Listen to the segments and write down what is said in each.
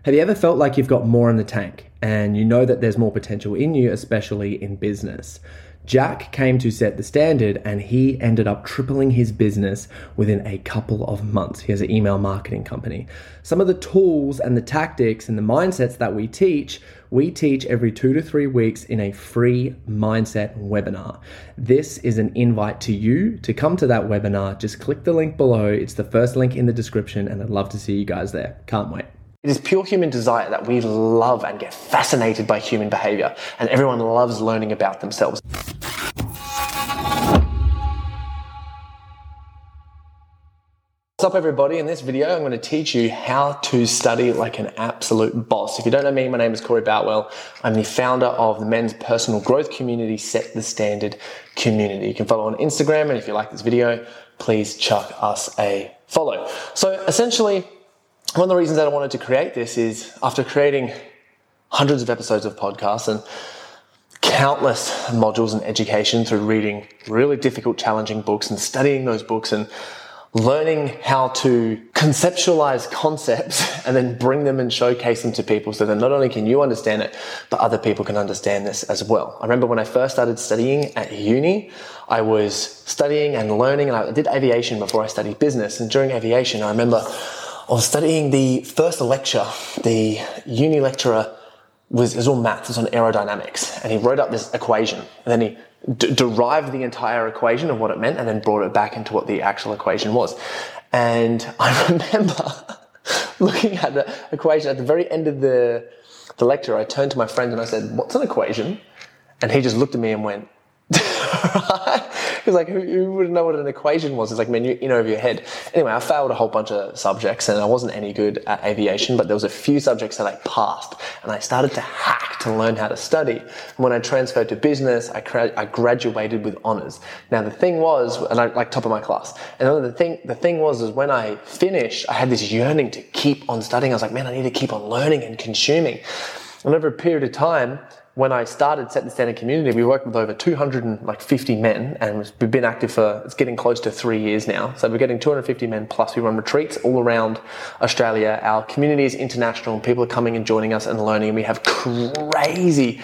Have you ever felt like you've got more in the tank and you know that there's more potential in you, especially in business? Jack came to Set the Standard and he ended up tripling his business within a couple of months. He has an email marketing company. Some of the tools and the tactics and the mindsets that we teach every 2 to 3 weeks in a free mindset webinar. This is an invite to you to come to that webinar. Just click the link below. It's the first link in the description and I'd love to see you guys there. Can't wait. It is pure human desire that we love and get fascinated by human behavior, and everyone loves learning about themselves. What's up everybody? In this video, I'm going to teach you how to study like an absolute boss. If you don't know me, my name is Corey Boutwell. I'm the founder of the men's personal growth community, Set the Standard Community. You can follow on Instagram, and if you like this video, please chuck us a follow. So essentially, one of the reasons that I wanted to create this is after creating hundreds of episodes of podcasts and countless modules in education through reading really difficult, challenging books and studying those books and learning how to conceptualize concepts and then bring them and showcase them to people so that not only can you understand it, but other people can understand this as well. I remember when I first started studying at uni, I was studying and learning, and I did aviation before I studied business. And during aviation, I remember I was studying the first lecture. The uni lecturer it was all maths, it was on aerodynamics, and he wrote up this equation, and then he derived the entire equation of what it meant and then brought it back into what the actual equation was. And I remember looking at the equation at the very end of the lecture. I turned to my friend and I said, "What's an equation?" And he just looked at me and went, right? He was like, who wouldn't know what an equation was? It's like, man, you know, over your head. Anyway, I failed a whole bunch of subjects and I wasn't any good at aviation, but there was a few subjects that I passed and I started to hack to learn how to study. And when I transferred to business, I graduated with honors. Now the thing was, and I like top of my class. And the thing was when I finished, I had this yearning to keep on studying. I was like, man, I need to keep on learning and consuming. And over a period of time, when I started Set the Standard Community, we worked with over 250 men, and we've been active for, it's getting close to 3 years now. So we're getting 250 men plus. We run retreats all around Australia. Our community is international, and people are coming and joining us and learning. And we have crazy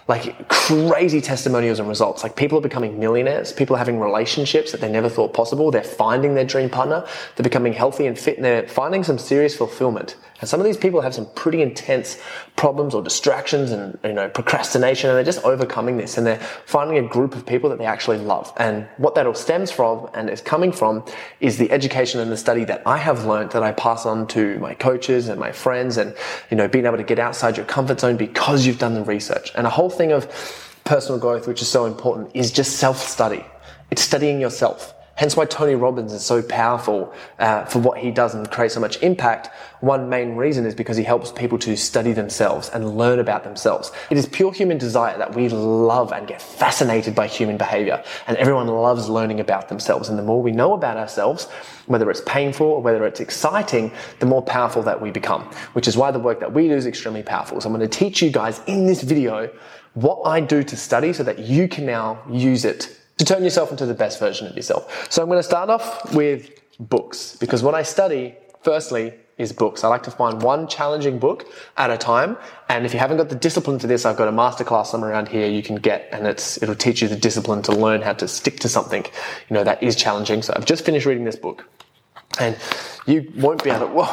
testimonials and results. Like, people are becoming millionaires. People are having relationships that they never thought possible. They're finding their dream partner. They're becoming healthy and fit, and they're finding some serious fulfillment. And some of these people have some pretty intense problems or distractions and, procrastination, and they're just overcoming this, and they're finding a group of people that they actually love. And what that all stems from and is coming from is the education and the study that I have learned, that I pass on to my coaches and my friends, and, being able to get outside your comfort zone because you've done the research. And a whole thing of personal growth, which is so important, is just self-study. It's studying yourself. Hence why Tony Robbins is so powerful for what he does and creates so much impact. One main reason is because he helps people to study themselves and learn about themselves. It is pure human desire that we love and get fascinated by human behavior, and everyone loves learning about themselves. And the more we know about ourselves, whether it's painful or whether it's exciting, the more powerful that we become, which is why the work that we do is extremely powerful. So I'm going to teach you guys in this video what I do to study so that you can now use it to turn yourself into the best version of yourself. So I'm going to start off with books, because what I study, firstly, is books. I like to find one challenging book at a time. And if you haven't got the discipline for this, I've got a masterclass somewhere around here you can get, and it'll teach you the discipline to learn how to stick to something, that is challenging. So I've just finished reading this book, and you won't be able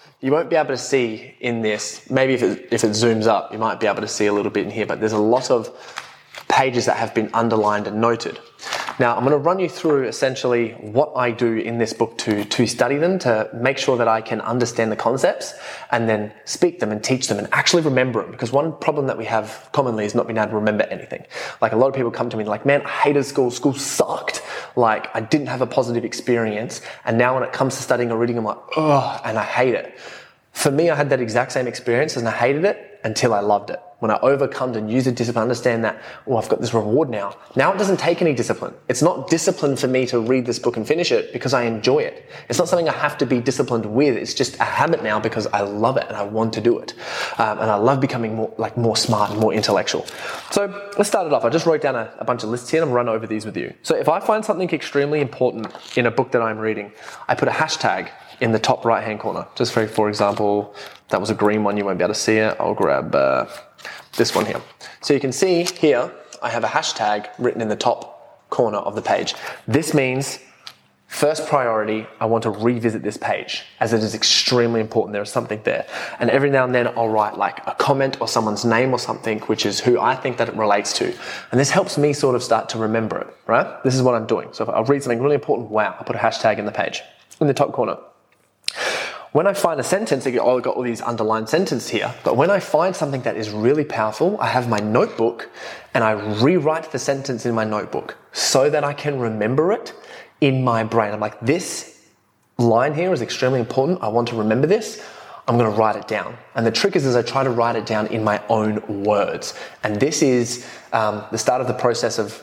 to see in this. Maybe if it zooms up, you might be able to see a little bit in here, but there's a lot of pages that have been underlined and noted. Now, I'm going to run you through essentially what I do in this book to study them, to make sure that I can understand the concepts and then speak them and teach them and actually remember them. Because one problem that we have commonly is not being able to remember anything. Like, a lot of people come to me like, man, I hated school. School sucked. Like, I didn't have a positive experience. And now when it comes to studying or reading, I'm like, oh, and I hate it. For me, I had that exact same experience and I hated it until I loved it. When I overcome and use the discipline, understand that, I've got this reward now. Now it doesn't take any discipline. It's not discipline for me to read this book and finish it because I enjoy it. It's not something I have to be disciplined with. It's just a habit now because I love it and I want to do it. And I love becoming more smart and more intellectual. So let's start it off. I just wrote down a bunch of lists here and I'll run over these with you. So if I find something extremely important in a book that I'm reading, I put a hashtag in the top right-hand corner. Just for example, that was a green one, you won't be able to see it. I'll grab this one here. So you can see here, I have a hashtag written in the top corner of the page. This means first priority, I want to revisit this page as it is extremely important. There is something there. And every now and then I'll write like a comment or someone's name or something, which is who I think that it relates to. And this helps me sort of start to remember it, right? This is what I'm doing. So if I'll read something really important, wow, I'll put a hashtag in the page, in the top corner. When I find a sentence, I've got all these underlined sentences here, but when I find something that is really powerful, I have my notebook and I rewrite the sentence in my notebook so that I can remember it in my brain. I'm like, this line here is extremely important. I want to remember this. I'm going to write it down. And the trick is I try to write it down in my own words. And this is the start of the process of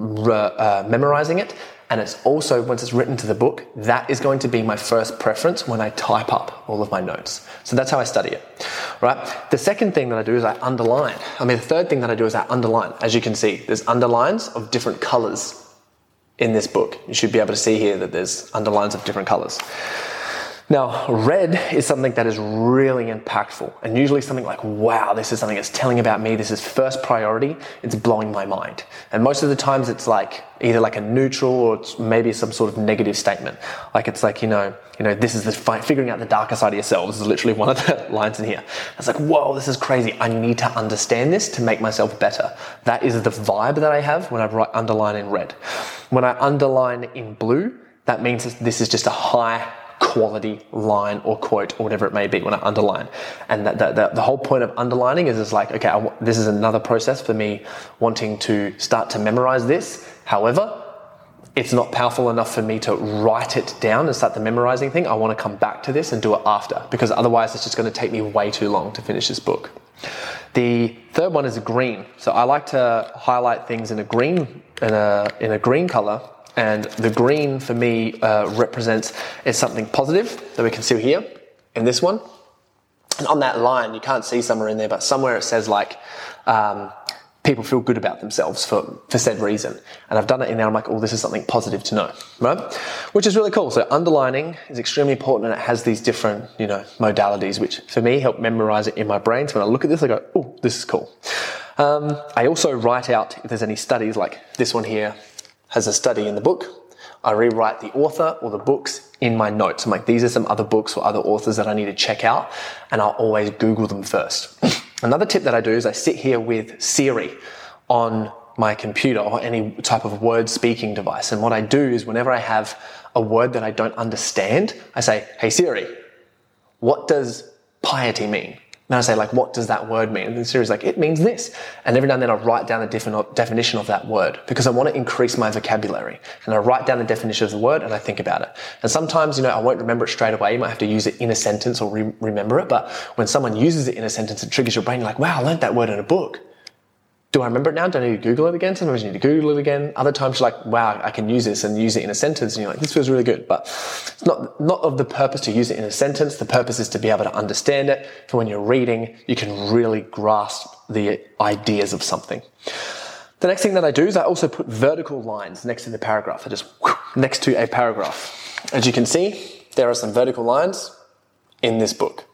memorizing it. And it's also, once it's written to the book, that is going to be my first preference when I type up all of my notes. So that's how I study it, right? The second thing that I do is I underline. The third thing that I do is I underline. As you can see, there's underlines of different colors in this book. You should be able to see here that there's underlines of different colors. Now, red is something that is really impactful and usually something like, wow, this is something that's telling about me. This is first priority. It's blowing my mind. And most of the times it's like either like a neutral or it's maybe some sort of negative statement. Like it's like, this is the figuring out the darker side of yourself. This is literally one of the lines in here. It's like, whoa, this is crazy. I need to understand this to make myself better. That is the vibe that I have when I underline in red. When I underline in blue, that means this is just a high quality line or quote or whatever it may be when I underline. And the whole point of underlining is like, okay, this is another process for me wanting to start to memorize this. However, it's not powerful enough for me to write it down and start the memorizing thing. I want to come back to this and do it after, because otherwise it's just going to take me way too long to finish this book. The third one is green. So I like to highlight things in a green color. And the green for me represents is something positive that we can see here in this one. And on that line, you can't see somewhere in there, but somewhere it says like, people feel good about themselves for said reason. And I've done it in there. I'm like, oh, this is something positive to know, right? Which is really cool. So underlining is extremely important, and it has these different, modalities, which for me help memorize it in my brain. So when I look at this, I go, oh, this is cool. I also write out if there's any studies, like this one here has a study in the book. I rewrite the author or the books in my notes. I'm like, these are some other books or other authors that I need to check out, and I'll always Google them first. Another tip that I do is I sit here with Siri on my computer or any type of word speaking device. And what I do is whenever I have a word that I don't understand, I say, hey Siri, what does piety mean? And I say, like, what does that word mean? And the Siri's like, it means this. And every now and then I write down a different definition of that word because I want to increase my vocabulary. And I write down the definition of the word and I think about it. And sometimes, I won't remember it straight away. You might have to use it in a sentence or remember it. But when someone uses it in a sentence, it triggers your brain. You're like, wow, I learned that word in a book. Do I remember it now? Do I need to Google it again? Sometimes you need to Google it again. Other times you're like, wow, I can use this and use it in a sentence. And you're like, this feels really good. But it's not of the purpose to use it in a sentence. The purpose is to be able to understand it. For when you're reading, you can really grasp the ideas of something. The next thing that I do is I also put vertical lines next to the paragraph. I just next to a paragraph. As you can see, there are some vertical lines in this book.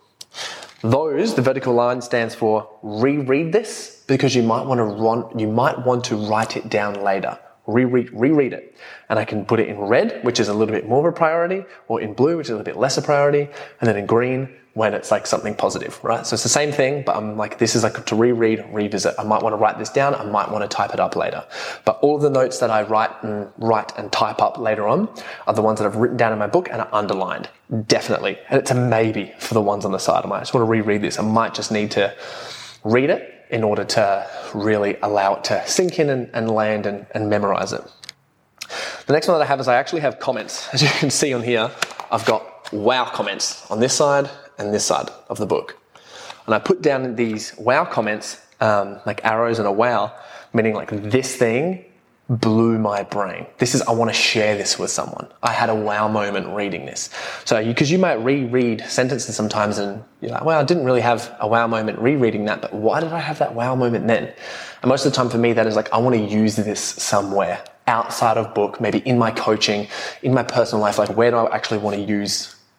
The vertical line stands for reread this, because you might want to write it down later. Reread it. And I can put it in red, which is a little bit more of a priority, or in blue, which is a little bit less a priority, and then in green when it's like something positive, right? So it's the same thing, but I'm like, this is like to reread, revisit. I might want to write this down. I might want to type it up later. But all of the notes that I write and type up later on are the ones that I've written down in my book and are underlined. Definitely. And it's a maybe for the ones on the side. I just want to reread this. I might just need to read it in order to really allow it to sink in and land and memorize it. The next one that I have is I actually have comments. As you can see on here, I've got wow comments on this side and this side of the book. And I put down these wow comments, like arrows and a wow, meaning like this thing blew my brain. I want to share this with someone. I had a wow moment reading this. So, because you might reread sentences sometimes and you're like, well, I didn't really have a wow moment rereading that, but why did I have that wow moment then? And most of the time for me, that is like, I want to use this somewhere outside of book, maybe in my coaching, in my personal life. Like, where do I actually want to use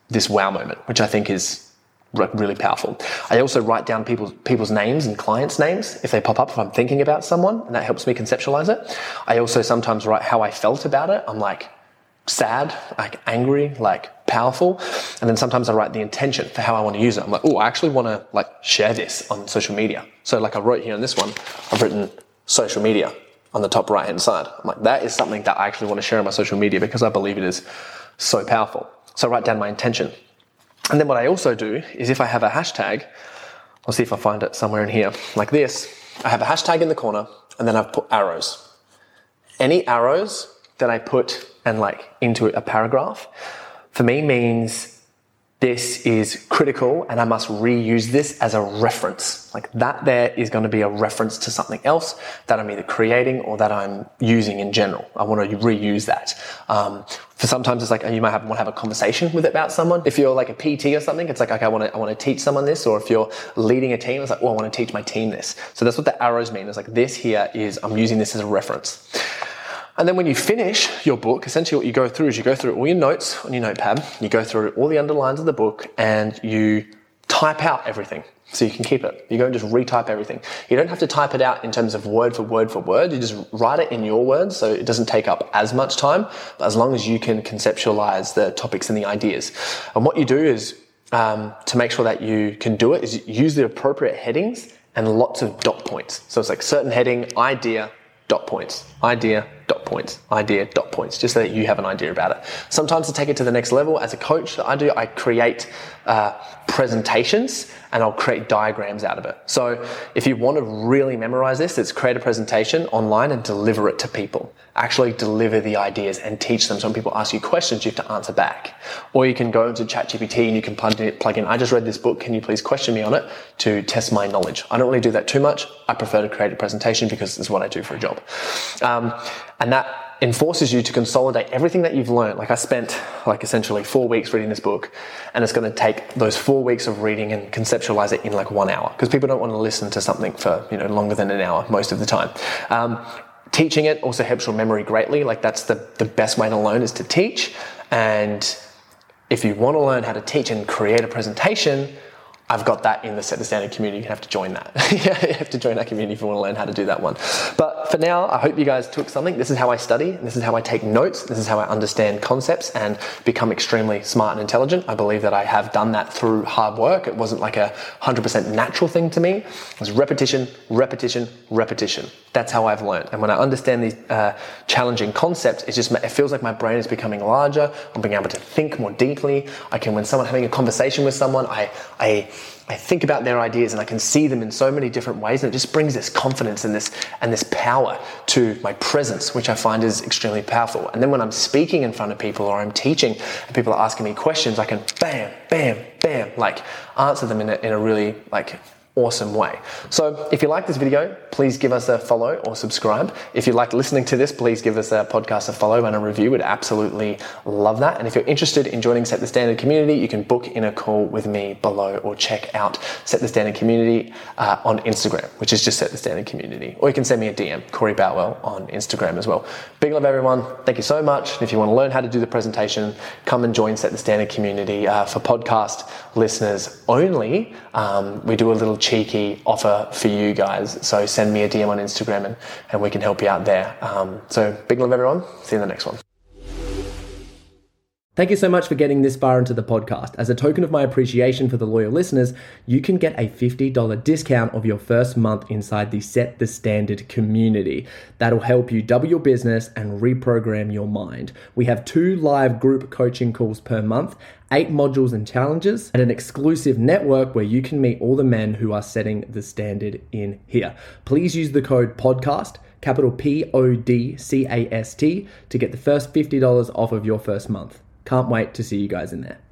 this wow moment, which I think is really powerful. I also write down people's names and clients' names if they pop up, if I'm thinking about someone, and that helps me conceptualize it. I also sometimes write how I felt about it. I'm like sad, like angry, like powerful. And then sometimes I write the intention for how I want to use it. I'm like, oh, I actually want to like share this on social media. So like I wrote here on this one, I've written social media on the top right hand side. I'm like, that is something that I actually want to share on my social media because I believe it is so powerful. So I write down my intention. And then what I also do is if I have a hashtag, I'll see if I find it somewhere in here, like this, I have a hashtag in the corner and then I've put arrows. Any arrows that I put and like into a paragraph for me means this is critical and I must reuse this as a reference. Like that there is going to be a reference to something else that I'm either creating or that I'm using in general. I want to reuse that. For sometimes it's like you might want to have a conversation with it about someone. If you're like a PT or something, it's like, okay, I want to teach someone this. Or if you're leading a team, it's like, oh, I want to teach my team this. So that's what the arrows mean. It's like this here is, I'm using this as a reference. And then when you finish your book, essentially what you go through is you go through all your notes on your notepad, you go through all the underlines of the book, and you type out everything so you can keep it. You go and just retype everything. You don't have to type it out in terms of word for word for word. You just write it in your words so it doesn't take up as much time, but as long as you can conceptualize the topics and the ideas. And what you do is, to make sure that you can do it, is use the appropriate headings and lots of dot points. So it's like certain heading, idea, dot points, idea, dot points, idea, dot points, just so that you have an idea about it. Sometimes to take it to the next level, as a coach that I create presentations and I'll create diagrams out of it. So if you want to really memorize this, it's create a presentation online and deliver it to people. Actually deliver the ideas and teach them. So when people ask you questions, you have to answer back. Or you can go into ChatGPT and you can plug in, I just read this book, can you please question me on it to test my knowledge? I don't really do that too much. I prefer to create a presentation because it's what I do for a job. And that enforces you to consolidate everything that you've learned. Like I spent like essentially 4 weeks reading this book, and it's going to take those 4 weeks of reading and conceptualize it in like 1 hour, because people don't want to listen to something for, longer than an hour most of the time. Teaching it also helps your memory greatly. Like that's the best way to learn, is to teach. And if you want to learn how to teach and create a presentation, I've got that in the Set the Standard community. You have to join that. You have to join that community if you want to learn how to do that one. But for now, I hope you guys took something. This is how I study. This is how I take notes. This is how I understand concepts and become extremely smart and intelligent. I believe that I have done that through hard work. It wasn't like a 100% natural thing to me. It was repetition, repetition, repetition. That's how I've learned. And when I understand these challenging concepts, it feels like my brain is becoming larger. I'm being able to think more deeply. When someone having a conversation with someone, I think about their ideas and I can see them in so many different ways, and it just brings this confidence and this power to my presence, which I find is extremely powerful. And then when I'm speaking in front of people or I'm teaching and people are asking me questions, I can bam, bam, bam, like answer them in a really like awesome way. So if you like this video, please give us a follow or subscribe. If you like listening to this, please give us a podcast a follow and a review. We'd absolutely love that. And if you're interested in joining Set the Standard community, you can book in a call with me below, or check out Set the Standard community on Instagram, which is just Set the Standard community. Or you can send me a DM, Corey Boutwell, on Instagram as well. Big love, everyone. Thank you so much. And if you want to learn how to do the presentation, come and join Set the Standard community. For podcast listeners only, we do a little cheeky offer for you guys. So send me a DM on Instagram and we can help you out there. So big love, everyone. See you in the next one. Thank you so much for getting this far into the podcast. As a token of my appreciation for the loyal listeners, you can get a $50 discount of your first month inside the Set the Standard community. That'll help you double your business and reprogram your mind. We have 2 live group coaching calls per month, 8 modules and challenges, and an exclusive network where you can meet all the men who are setting the standard in here. Please use the code PODCAST, capital PODCAST, to get the first $50 off of your first month. Can't wait to see you guys in there.